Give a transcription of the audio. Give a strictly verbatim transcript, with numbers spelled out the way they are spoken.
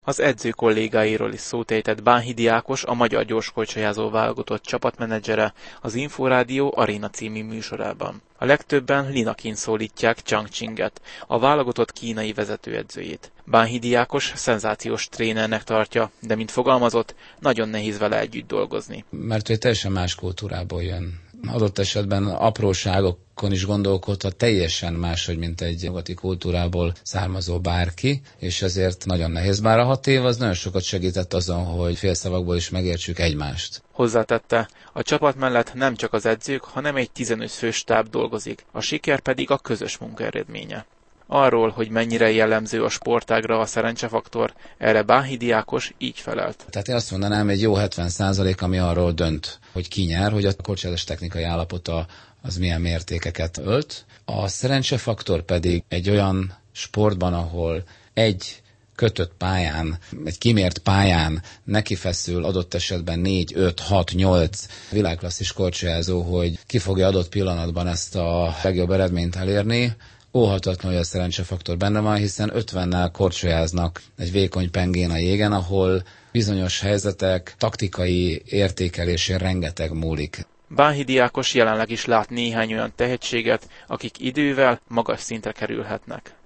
Az edző kollégáiról is szót ejtett Bánhidi Ákos, a magyar gyorskorcsolyázó válogatott csapatmenedzsere az Inforádió Aréna című műsorában. A legtöbben Linaként szólítják Chang Chinget, a válogatott kínai vezetőedzőjét. Bánhidi Ákos szenzációs trénernek tartja, de mint fogalmazott, nagyon nehéz vele együtt dolgozni. Mert ő teljesen más kultúrából jön. Adott esetben apróságokon is gondolkodhat teljesen máshogy, mint egy nyugati kultúrából származó bárki, és ezért nagyon nehéz. Bár a hat év az nagyon sokat segített azon, hogy félszavakból is megértsük egymást. Hozzátette, a csapat mellett nem csak az edzők, hanem egy tizenöt fős stáb dolgozik, a siker pedig a közös munka eredménye. Arról, hogy mennyire jellemző a sportágra a szerencsefaktor, erre Bánhidi Ákos így felelt. Tehát én azt mondanám, egy jó hetven százalék, ami arról dönt, hogy ki nyer, hogy a korcsázás technikai állapota az milyen mértékeket ölt. A szerencsefaktor pedig egy olyan sportban, ahol egy kötött pályán, egy kimért pályán nekifeszül adott esetben négy, öt, hat, nyolc világklasszis korcsolyázó, hogy ki fogja adott pillanatban ezt a legjobb eredményt elérni. Óhatatlan, hogy a szerencsefaktor benne van, hiszen ötvennel korcsolyáznak egy vékony pengén a jégen, ahol bizonyos helyzetek taktikai értékelésén rengeteg múlik. Bánhidi Ákos jelenleg is lát néhány olyan tehetséget, akik idővel magas szintre kerülhetnek.